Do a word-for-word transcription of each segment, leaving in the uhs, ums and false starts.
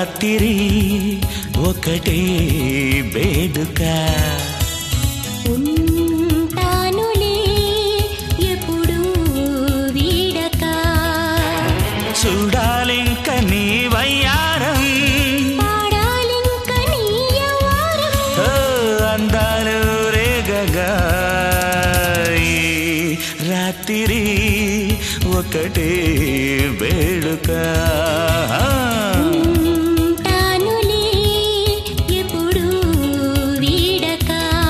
రాత్రి ఒకటే వేడుక ఉంటానులే ఎప్పుడు వీడక చూడాలింక నీ వయ్యారం పాడాలింక నీ యవ్వారం అందాలు రేగగా రాత్రి ఒకటే వేడుక ఉంటానులే ఎప్పుడు వీడక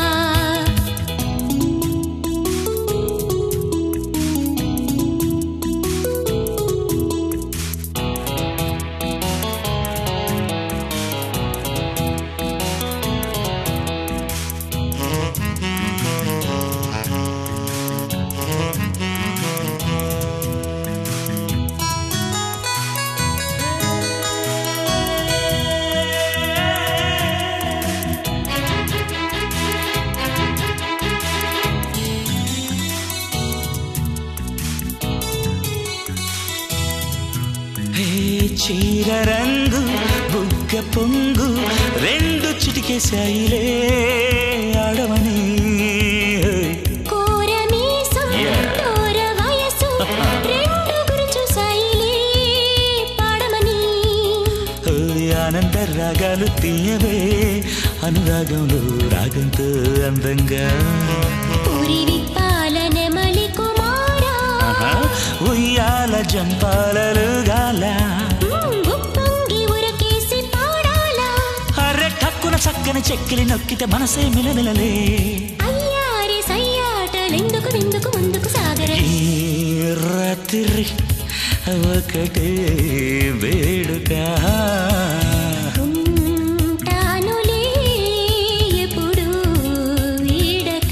చీర రంగు బుగ్గ పొంగు రెండు చిటికేశాయిలే ఆడమని కోర మీసం కోర వయసు రెండు గురి చూసాయిలే పాడమని ఆనంద రాగాలు తీయవే అనురాగంలో రాగంతో అందంగా ఊరి విప్పాల నెమలి కుమారా ఉయ్యాల జంపాలలు గాల ఉప్పొంగి ఉరకేసి పాడాలా అరె టక్కున చక్కని చెక్కిలి నొక్కితే మనసే మిలమిలలే అయ్యారి సయ్యాటలెందుకు విందుకు ముందుకు సాగరే ఈ రాత్రి ఒకటే వేడుక ఉంటానులే ఎప్పుడు వీడక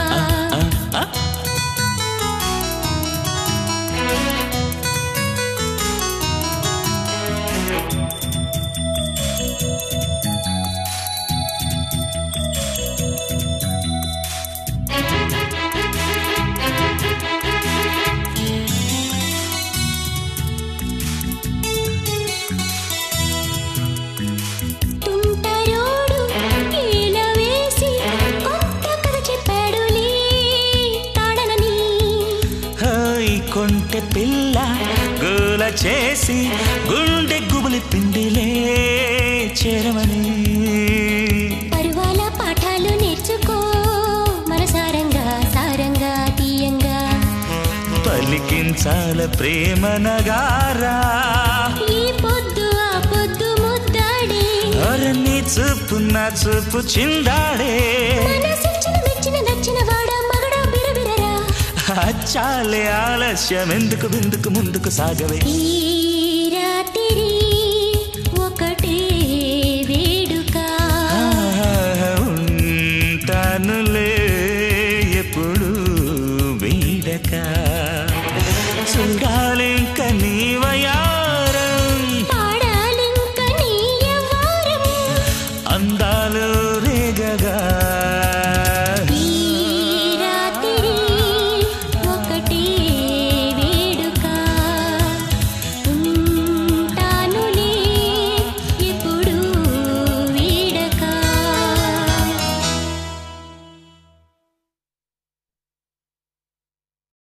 తుంటరోడు ఈల వేసి కొత్త కథ చెప్పాడులే తాడనని హాయ్ కొంటె పిల్ల గోల చేసి గుండె గుబులి పిండిలే చేరమని పరువాల పాఠాలు నేర్చుకో మనసారంగా సారంగా తీయంగా పలికించాల ప్రేమ నగారా ఈ పొద్దు ఆ పొద్దు ముద్దాడే అరని చూపు నా చూపు చిందాడే మనసిచ్చిన మెచ్చిన నచ్చిన వాడ మగడ బిరబిరరా చాలే ఆలస్యం ఎందుకు బిందుకు ముందుకు సాగవే ఈ రాత్రి